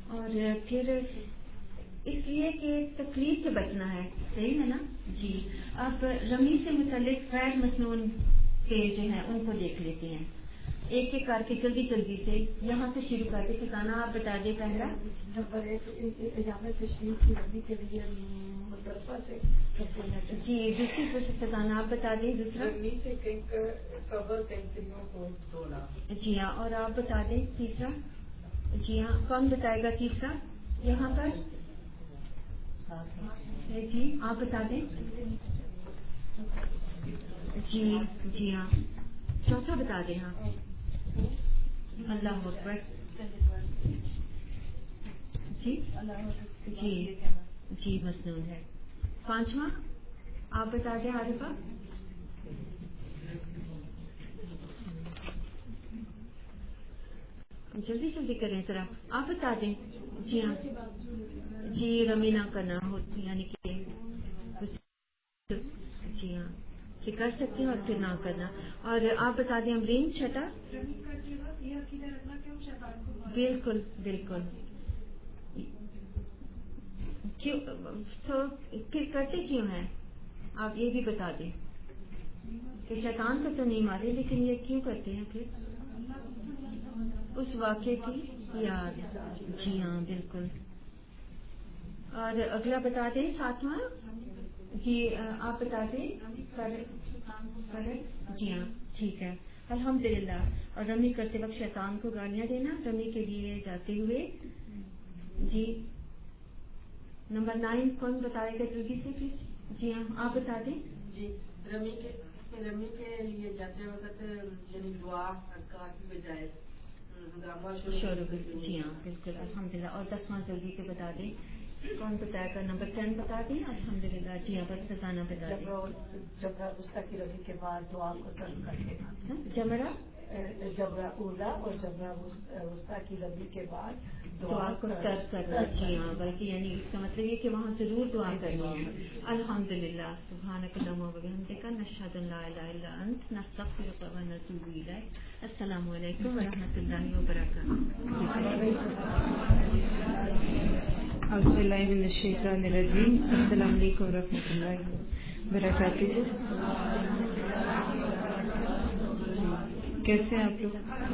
اور پھر اس لیے کہ تکلیف سے بچنا ہے. صحیح ہے نا جی. اب رمی سے متعلق غیر مسنون کے جو ہیں ان کو دیکھ لیتے ہیں ایک ایک کر کے جلدی جلدی سے. یہاں سے شروع کرتے ٹھکانا آپ بتا دیں. پہلا جی دوسری ٹھکانا آپ بتا دیں. دوسرا جی ہاں. اور آپ بتا دیں تیسرا. جی ہاں کون بتائے گا تیسرا یہاں پر. جی آپ بتا دیں. جی ہاں چوتھا بتا دیں. ہاں اللہ اکبر. جی مسنون ہے. پانچواں آپ بتا دیں. عارفہ جلدی جلدی کریں ذرا. آپ بتا دیں. جی ہاں جی رمی نہ کرنا ہوتی یعنی کہ جی ہاں کہ کر سکتے ہیں اور پھر نہ کرنا. اور آپ بتا دیں امرین چھٹا. بالکل بالکل. تو پھر کرتے کیوں ہیں آپ یہ بھی بتا دیں کہ شیطان کو تو نہیں مارے لیکن یہ کیوں کرتے ہیں پھر اس واقعے کی یاد. جی ہاں بالکل. اور اگلا بتا دیں ساتواں. جی آپ بتا دیں. جی ہاں ٹھیک ہے الحمدللہ. اور رمی کرتے وقت شیطان کو گالیاں دینا رمی کے لیے جاتے ہوئے. جی نمبر 9 کون بتائے گا جلدی سے پھر. جی ہاں آپ بتا دیں. جی رمی کے لیے جاتے وقت یعنی دعا اذکار کی بجائے ہنگامہ شروع. جی ہاں بالکل الحمدللہ. اور 10واں جلدی سے بتا دیں کون بتائے گا. نمبر 10 بتا دیں. الحمدللہ. جی ہاں بس خزانہ بتا دیں. جبرا وسطی کی رمی کے بعد دعا کو ترک کر دینا. جبرا اولا اور جبرا وسطی کی رمی کے بعد دعا کو ترک کرنا. جی ہاں بلکہ یعنی اس کا مطلب یہ کہ وہاں ضرور دعا کرنی ہے. الحمدللہ. سبحانک اللہم وبحمدک نشہد ان لا الہ الا انت نستغفرک و نتوب الیک. السلام علیکم ورحمۃ اللہ وبرکاتہ. اعوذ باللہ من الشیطان الرجیم. السلام علیکم ورحمۃ اللہ وبرکاتہ. کیسے ہیں آپ لوگ؟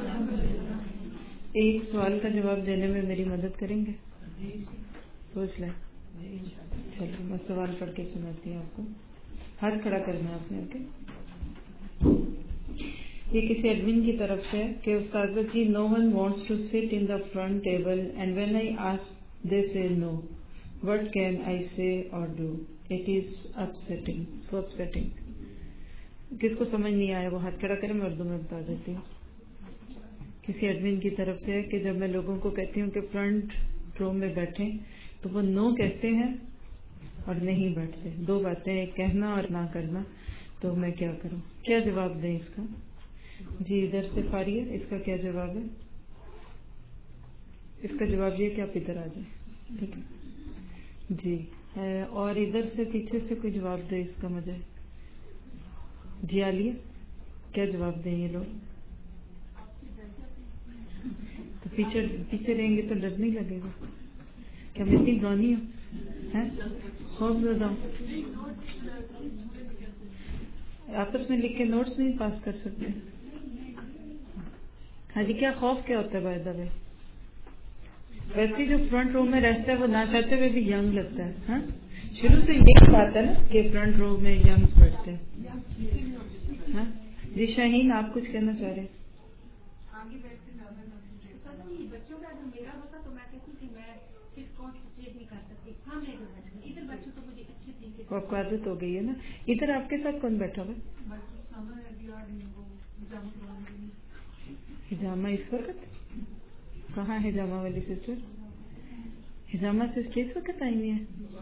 ایک سوال کا جواب دینے میں میری مدد کریں گے؟ سوچ لیں. چلیے میں سوال پڑھ کے سناتی ہوں آپ کو. ہاتھ کھڑا کرنا ہے آپ نے. اوکے. یہ کسی ایڈمن کی طرف سے کہ استاد جی no one wants to sit in the front table and when I ask they say no what can I سے اور ڈو اٹ از اپسیٹنگ سو اپسیٹنگ. کس کو سمجھ نہیں آیا وہ ہاتھ کھڑا کرے. میں اردو میں بتا دیتی ہوں. کسی ایڈمن کی طرف سے کہ جب میں لوگوں کو کہتی ہوں کہ فرنٹ رو میں بیٹھیں تو وہ نو کہتے ہیں اور نہیں بیٹھتے. دو باتیں ایک کہنا اور نہ کرنا. تو میں کیا کروں؟ کیا جواب دیں اس کا؟ جی ادھر سے فاریہ اس کا کیا جواب ہے؟ اس کا جواب یہ کہ آپ ادھر آ جائیں. ٹھیک ہے جی. اور ادھر سے پیچھے سے کوئی جواب دے اس کا مجھے. جی عالیہ کیا جواب دیں یہ لوگ؟ تو پیچھے رہیں گے تو ڈر نہیں لگے گا کہ میں اتنی ڈرانی ہوں خوف زدہ ہوں. آپس میں لکھ کے نوٹس نہیں پاس کر سکتے. ہاں جی کیا خوف کیا ہوتا ہے بائی دا وے؟ ویسے جو فرنٹ رو میں رہتا ہے وہ نہ چاہتے ہوئے بھی ینگ لگتا ہے. ہاں شروع سے یہی بات ہے نا کہ فرنٹ رو میں ینگز بیٹھتے ہیں. ہاں جی شاہین آپ کچھ کہنا چاہ رہے ہیں؟ بچوں کا اگر میرا ہوتا تو میں کہتی کہ میں صرف کانسنٹریٹ نہیں کر سکتی سامنے جو بیٹھوں ادھر بیٹھوں تو مجھے اچھی طریقے سے. آپ کو عادت ہو گئی ہے نا. ادھر آپ کے ساتھ کون بیٹھا ہوا ہے؟ حجامہ اس وقت کہاں ہے؟ حجامہ والی سسٹر حجامہ سسٹر اس وقت آئی ہوئی ہے؟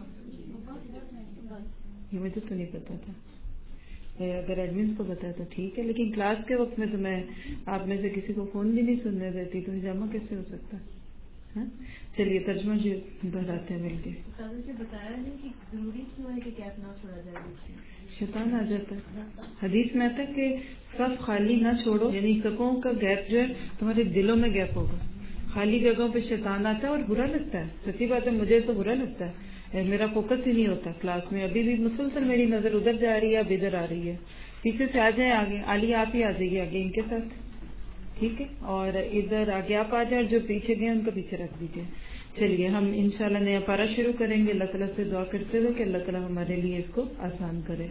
یہ مجھے تو نہیں پتا تھا. اگر ایڈمنس کو بتایا تو ٹھیک ہے لیکن کلاس کے وقت میں تو میں آپ میں سے کسی کو فون بھی نہیں سننے دیتی. تو حجامہ کیسے ہو سکتا ہے؟ چلیے ترجمہ جی دہراتے ہیں مل کے. بتایا نہیں کہ ضروری کیوں ہے کہ گیپ نہ چھوڑا جائے. شیطان آ جاتا ہے. حدیث میں آتا ہے کہ صف خالی نہ چھوڑو یعنی صفوں کا گیپ جو ہے تمہارے دلوں میں گیپ ہوگا. خالی جگہوں پہ شیطان آتا ہے اور برا لگتا ہے. سچی بات ہے, مجھے تو برا لگتا ہے, میرا فوکس ہی نہیں ہوتا کلاس میں. ابھی بھی مسلسل میری نظر ادھر جا رہی ہے, اب ادھر آ رہی ہے. پیچھے سے آ جائیں آگے, عالیہ آپ ہی آ جائیے آگے ان کے ساتھ, ٹھیک ہے, اور ادھر آگے آپ آ جائیں, اور جو پیچھے گئے ان کو پیچھے رکھ دیجیے. چلیے ہم انشاءاللہ نیا پارہ شروع کریں گے, اللہ تعالیٰ سے دعا کرتے ہوئے کہ اللہ تعالیٰ ہمارے لیے اس کو آسان کرے.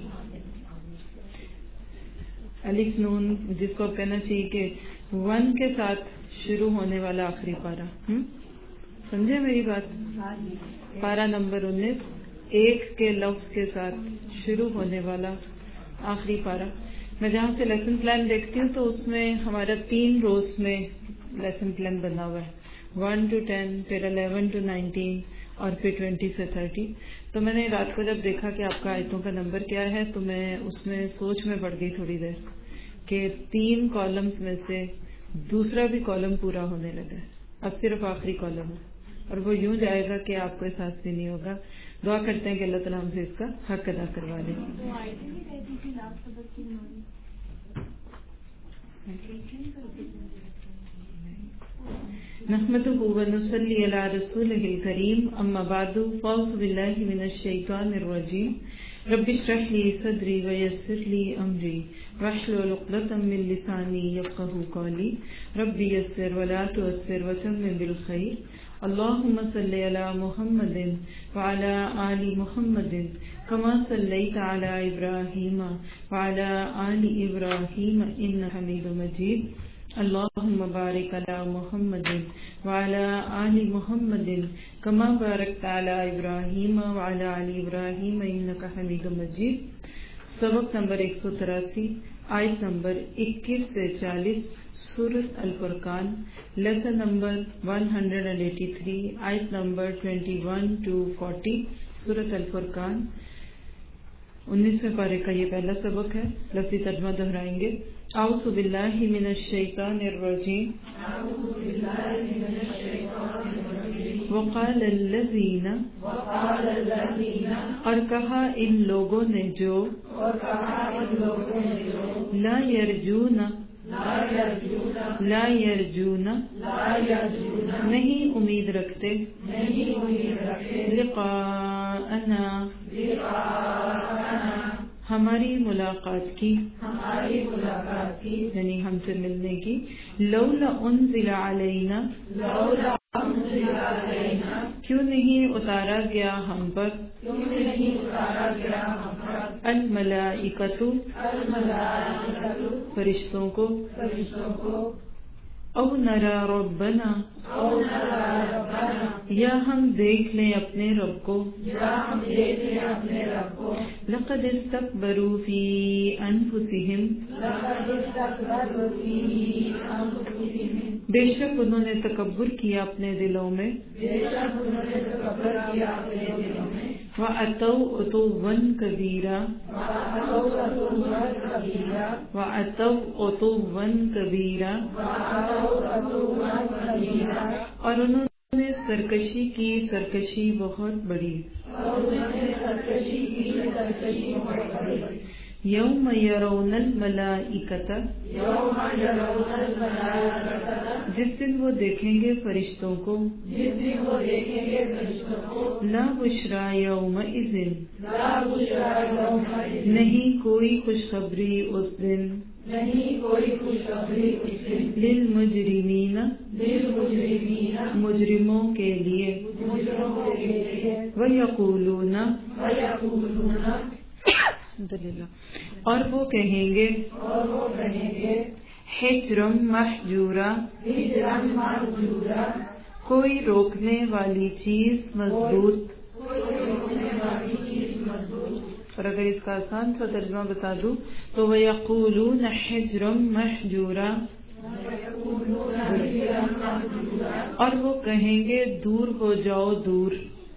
الف نون جس کو کہنا چاہیے کہ 1 کے ساتھ شروع ہونے والا آخری پارہ, سمجھے میری بات؟ پارہ نمبر 19 1 کے لفظ کے ساتھ شروع ہونے والا آخری پارہ. میں جہاں سے لیسن پلان دیکھتی ہوں تو اس میں ہمارا 3 روز میں لیسن پلان بنا ہوا ہے, 1 to 10, پھر 11 to 19 اور پھر 20 سے 30. تو میں نے رات کو جب دیکھا کہ آپ کا آیتوں کا نمبر کیا ہے تو میں اس میں سوچ میں پڑ گئی تھوڑی دیر کہ 3 کالمز میں سے دوسرا بھی کالم پورا ہونے لگا ہے, اب صرف آخری کالم ہے, اور وہ یوں جائے گا کہ آپ کو احساس بھی نہیں ہوگا. دعا کرتے ہیں کہ اللہ تعالیٰ ہم سے اس کا حق ادا کروا لے. نحمده ونصلي على رسوله الكريم, اما بعد, فاعوذ بالله من الشيطان الرجيم. رب اشرح لي صدري ويسر لي امري واحلل عقدة من لساني يفقهوا قولي. رب يسر ولا تعسر وتمم بالخير. اللهم صل على محمد وعلى آل محمد كما صليت على إبراهيم وعلى آل إبراهيم إنك حميد مجيد. اللهم بارك على محمد وعلى آل محمد كما باركت على إبراهيم وعلى آل إبراهيم إنك حميد مجيد. سبق نمبر 183, آیت نمبر 21 سے 40, سورۃ الفرقان. لیسن نمبر 183, آیت نمبر 21 to 40, سورۃ الفرقان. 19ویں پارے کا یہ پہلا سبق ہے. لفظی ترجمہ دہرائیں گے. اعوذ باللہ من الشیطان الرجیم. وقال الذین, اور کہا ان لوگوں نے جو, لا یرجون, لا یرجون نہیں امید رکھتے, لقاءنا ہماری ملاقات کی, یعنی ہم سے ملنے کی. لولا انزل علینا, کیوں نہیں اتارا گیا ہم پر, الملائکۃ فرشتوں کو, او نرا ربنا یا ہم دیکھ لیں اپنے رب کو. لقد استکبروا فی انفسہم, بے شک انہوں نے تکبر کیا اپنے دلوں میں. وَأَتَوْا عُتُوًّا كَبِيرًا, وَأَتَوْا عُتُوًّا كَبِيرًا, اور انہوں نے سرکشی کی سرکشی بہت بڑی. یوم یرون الملائکۃ, جس دن وہ دیکھیں گے فرشتوں کو. لا بشریٰ یومئذ, نہیں کوئی خوشخبری اس دن. للمجرمین, مجرموں کے لیے. وَيَقُولُونَ, الحمدللہ, اور وہ کہیں گے حجرم محجورا, کوئی روکنے والی چیز مضبوط. اور اگر اس کا آسان سا ترجمہ بتا دوں تو وَيَقُولُونَ حِجْرًا مَحْجُورًا, اور وہ کہیں گے دور ہو جاؤ دور.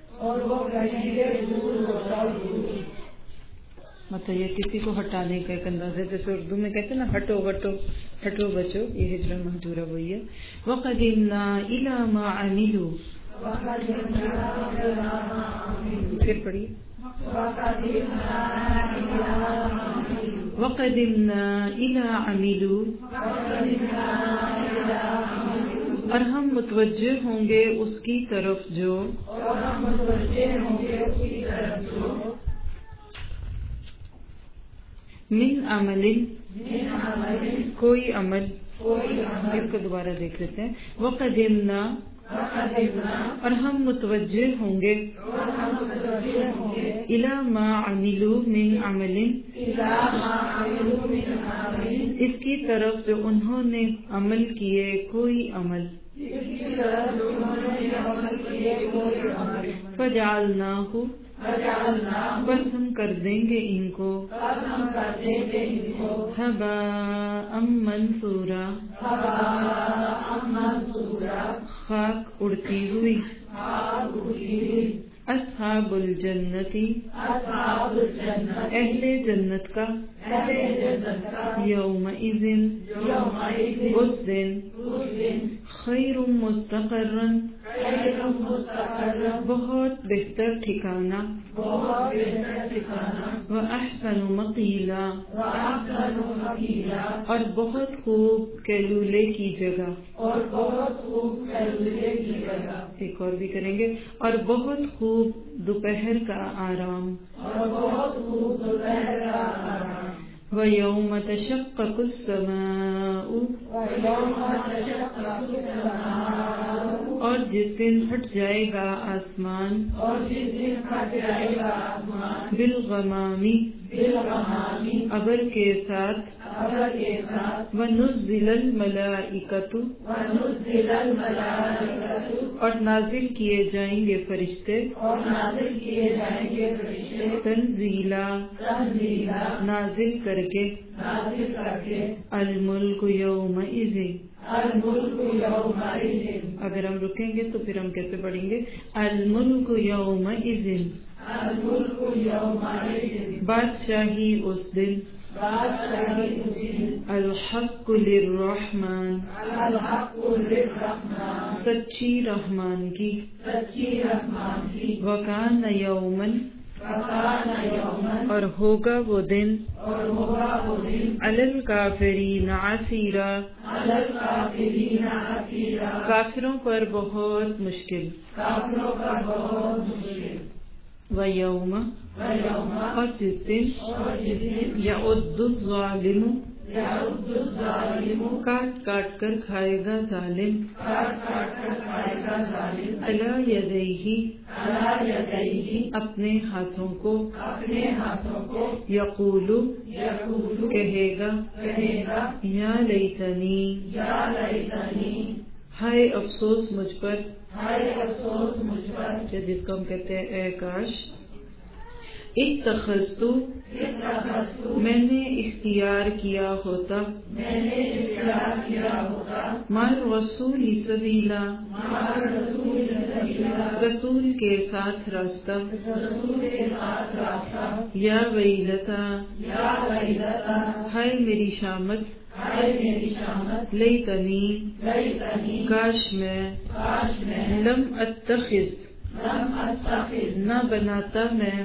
مطلب یہ کسی کو ہٹانے کا ایک انداز ہے, جیسے اردو میں کہتے ہیں نا ہٹو بٹو, ہٹو بچو, یہ ہجرا محجورہ وہی ہے. وَقَدِمْنَا إِلَى مَا عَمِلُوا, پھر پڑھیے. وَقَدِمْنَا إِلَى عَمِلُوا, اور ہم متوجہ ہوں گے اس کی طرف جو من عمل کوئی عمل. اس کو دوبارہ دیکھ لیتے ہیں. وقدمنا اور ہم متوجہ ہوں گے الی ما عملوا من عمل اس کی طرف جو انہوں نے عمل کیے کوئی عمل. فجعلناہ بس ہم کر دیں گے ان کو ہباء منثورا خاک اڑتی ہوئی. اصحاب الجنتی اہل جنت کا یومئذ اس دن خیر مستقرا بہت بہتر ٹھکانہ وَأَحْسَنُ مَقِيلًا اور بہت خوب کیلولے کی جگہ. ایک اور بھی کریں گے. اور بہت خوب دوپہر کا آرام. وَيَوْمَ تَشَقَّقُ السَّمَاءُ اور جس دن پھٹ جائے گا آسمان. بالغمام ابر کے ساتھ. وَنُزِّلَ الْمَلَائِكَةُ اور نازل کیے جائیں گے فرشتے. تنزیلا نازل کر کے. الملک یومئذ اگر ہم رکیں گے تو پھر ہم کیسے پڑھیں گے. الملک یومئذ بادشاہی اس دن. الحق للرحمن سچی رحمان کی. وکان یومن اور ہوگا وہ دن. علی الکافرین عسیرا کافروں پر بہت مشکل. وَيَوْمَ اور جس دن یعد الظالم کاٹ کاٹ کر کھائے گا ظالم. علی یدیہ اپنے ہاتھوں کو. یقول کہے گا یا لیتنی ہائے افسوس مجھ پر. جس کو ہم کہتے ہیں اے کاش. اتخذت میں نے اختیار کیا ہوتا. مع الرسول سبیلا رسول کے ساتھ راستہ. یا ویلتا ہائے میری شامت. لیتنی کاش میں. لم اتخذ نہ بناتا میں.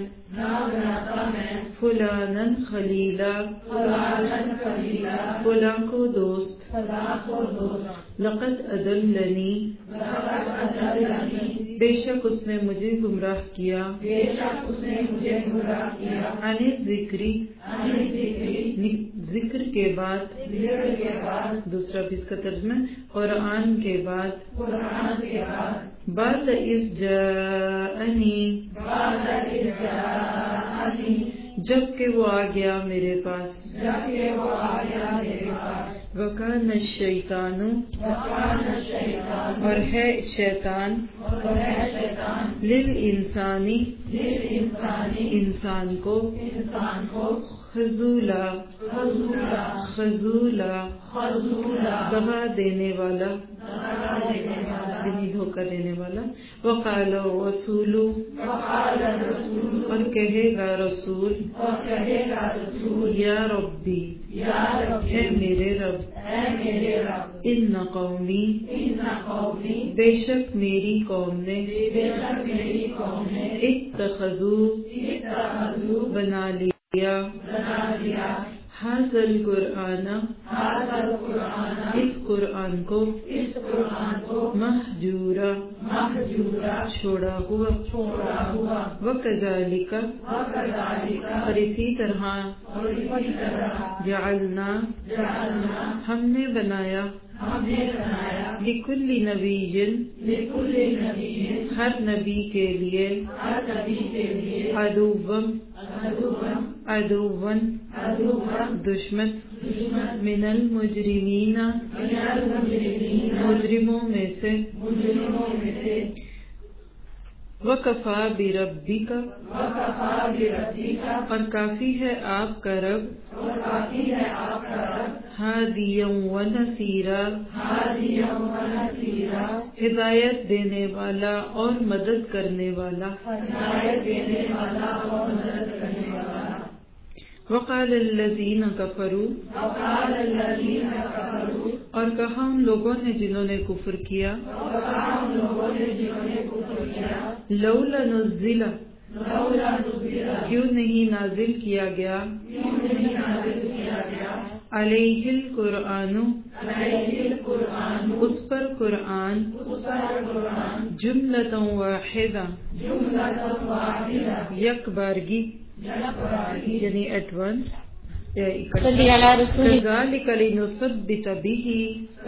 فلانا خلیلا فلاں کو دوست. لقد اضلنی بے شک اس نے مجھے گمراہ کیا. عن الذکر ذکر کے بعد. دوسرا بھی اس کا ترجمہ قرآن کے بعد. بعد اذ جاءنی جب کہ وہ آ گیا میرے پاس. وکان الشیطان اور ہے شیطان. للانسانی انسان کو. خذولا دغا دینے والا یعنی دھوکہ دینے والا. وقال الرسول اور کہے گا رسول. یا ربی اے میرے رب. ان قومی بے شک میری قوم نے. اتخذوا بنا لیا हाज़ल कुरआन, इस कुरआन को महजूरा, छोड़ा हुआ, वकज़ालिका, और इसी तरह जअलना, हमने बनाया, लिकुल्ली नबीय्यिन, हर नबी के लिए, अदुव्वन, दुश्मन, मिनल मुजरिमीना, मुजरिमों में से, वकफा बिरब्बिका, और काफी है आपका रब, हादियम व नसीरा, हिदायत देने वाला और मदद करने वाला। वक़ाल अल्लज़ीन कफ़रू, और कहा उन लोगों ने जिन्होंने कुफ्र किया, लौला नुज़्ज़िला, क्यों नहीं नाजिल किया गया, अलैहिल कुरआनु, उस पर कुरआन, जुमलतन वाहिदा, एक बारगी, यानी एडवांस या कज़ालिका लिनुसब्बित बिही,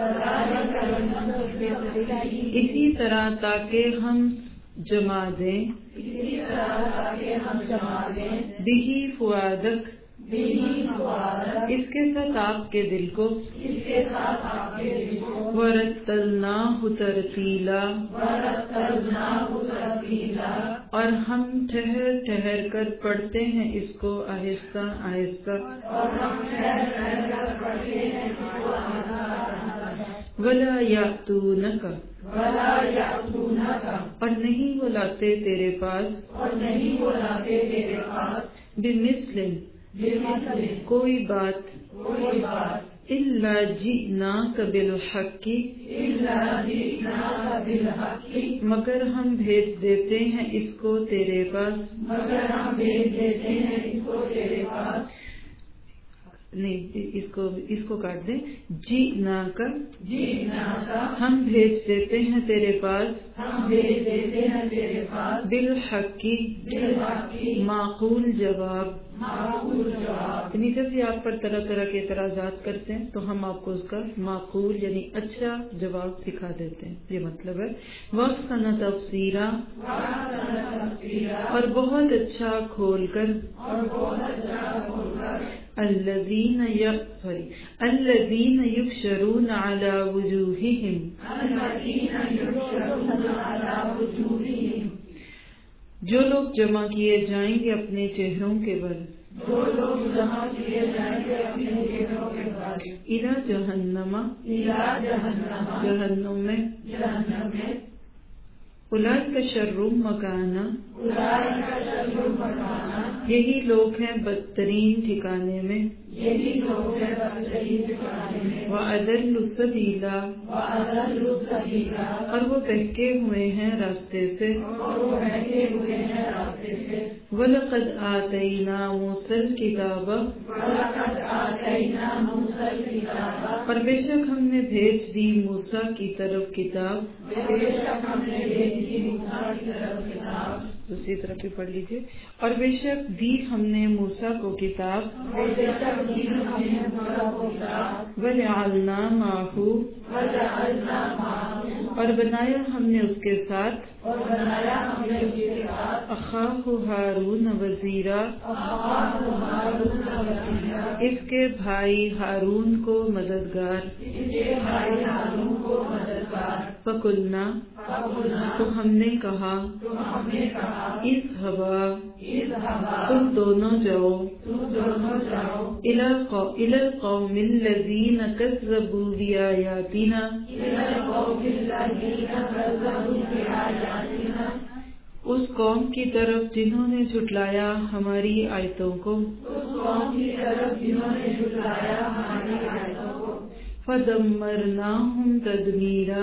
इसी तरह ताकि हम जमा दें, बिही फुआदक, इसके साथ आपके दिल को, वरत्तलनाहु तरतीला, और हम ठहर ठहर कर पढ़ते हैं इसको आहिस्ता आहिस्ता। वला यातूनका, और नहीं वो लाते तेरे पास, बिमिस्लिन, कोई बात, इल्ला जिनाका बिल हक़्क़ि, मगर हम भेज देते हैं इसको तेरे पास, नहीं इसको काट दे, जिनाका, हम भेज देते हैं तेरे पास, बिल हक़्क़ि, माक़ूल जवाब, यानी जब भी आप पर तरह तरह के एतराज़ात करते हैं तो हम आपको उसका माक़ूल यानी अच्छा जवाब सिखा देते हैं, ये मतलब है। वहसन तफ़सीरा, और बहुत अच्छा खोल कर, अल्लज़ीन युहशरून अला वजूहिहिम, जो लोग जमा किए जाएंगे अपने चेहरों के बल, इला जहन्नमा, जहन्नुम में, उलाइका शर्रुम मकाना, यही लोग हैं बदतरीन ठिकाने में, व अदल्लु सबीला, और वो बहके हुए हैं रास्ते से, वलक़द आतैना मूसल किताब, और बेशक हमने भेज दी मूसा की तरफ किताब, दूसरी तरफ भी पढ़ लीजिए, और बेशक दी हमने मूसा को किताब, वजअलना माहू, और बनाया हमने उसके साथ, अखाहु हारून वज़ीरा, इसके भाई हारून को मददगार, फकुलना, तो हमने कहा, इस हवा, तुम दोनों जाओ, इलल कौमिल लज़ीना कज़्ज़बू बिआयातिना, उस कौम की तरफ जिन्होंने झुटलाया हमारी आयतों को, फदम्मरनाहुम तदमीरा,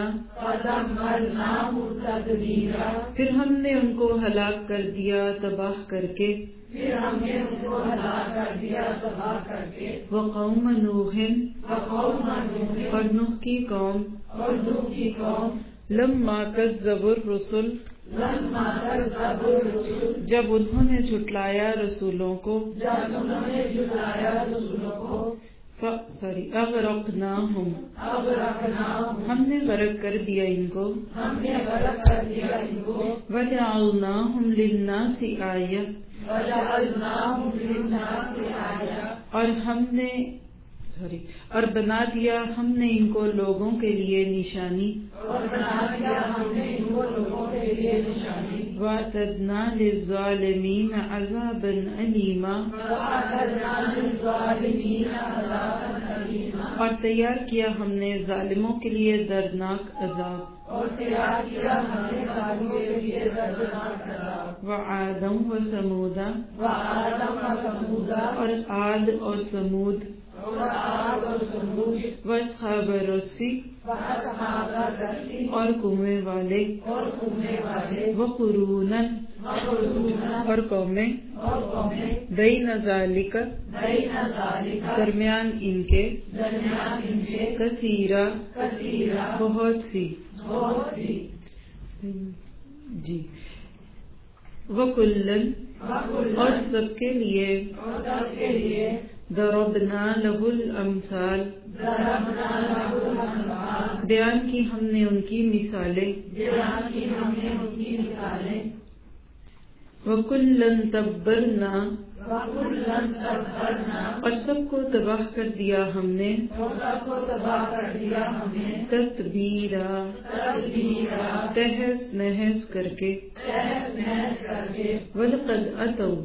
फिर हमने उनको हलाक कर दिया तबाह करके, پھر ہم نے ان کو ہلاک کر دیا تباہ کر کے. وقوم نوح اور نوح کی قوم لما کذبوا الرسل جب انہوں نے جھٹلایا رسولوں کو اغرقناہم ہم نے غرق کر دیا ان کو وجعلناہم للناس آیہ اور بنا دیا ہم نے ان کو لوگوں کے لیے نشانی. وَأَعْتَدْنَا لِلظَّالِمِينَ عَذَابًا أَلِيمًا اور تیار کیا ہم نے ظالموں کے لیے دردناک عذاب. وَعَادًا وَثَمُودَ اور عاد اور سمود. وَأَصْحَابَ الرَّسِّ اور کنویں والے. وَقُرُونًا اور قومیں. بین ذالک درمیان ان کے. کثیرہ بہت سی. جی. وَكُلًّا اور سب کے لیے. ضربنا لہ الامثال بیان کی ہم نے ان کی مثالیں. وَكُلًّا تَبَّرْنَا اور سب کو تباہ کر دیا ہم نے. تتبیرا تہس نہس کر کے. وَلَقَدْ أَتَوْا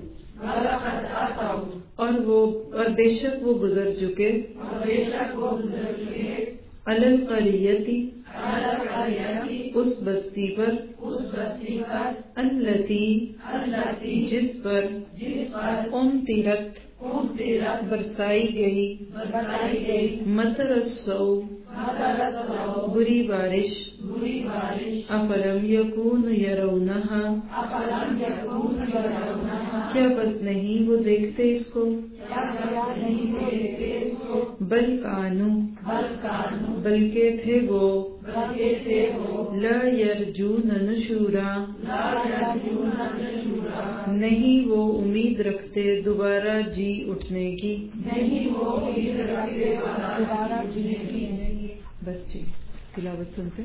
اور بے شک وہ گزر چکے. عَلَى الْقَرْيَةِ اس بستی پر. الَّتِي جس پر. اُمْطِرَتْ برسائی گئی. مطر السوء بری بارش. افلم یکون یرونہا کیا بس نہیں وہ دیکھتے اس کو. بل کانوا بلکہ تھے وہ. لا یرجون نشورا نہیں وہ امید رکھتے دوبارہ جی اٹھنے کی. بس جی تلاوت سنتے.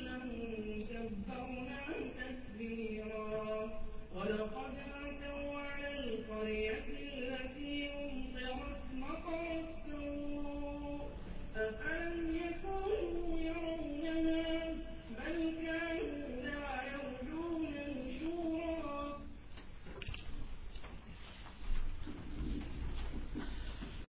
كبرنا تكبيرا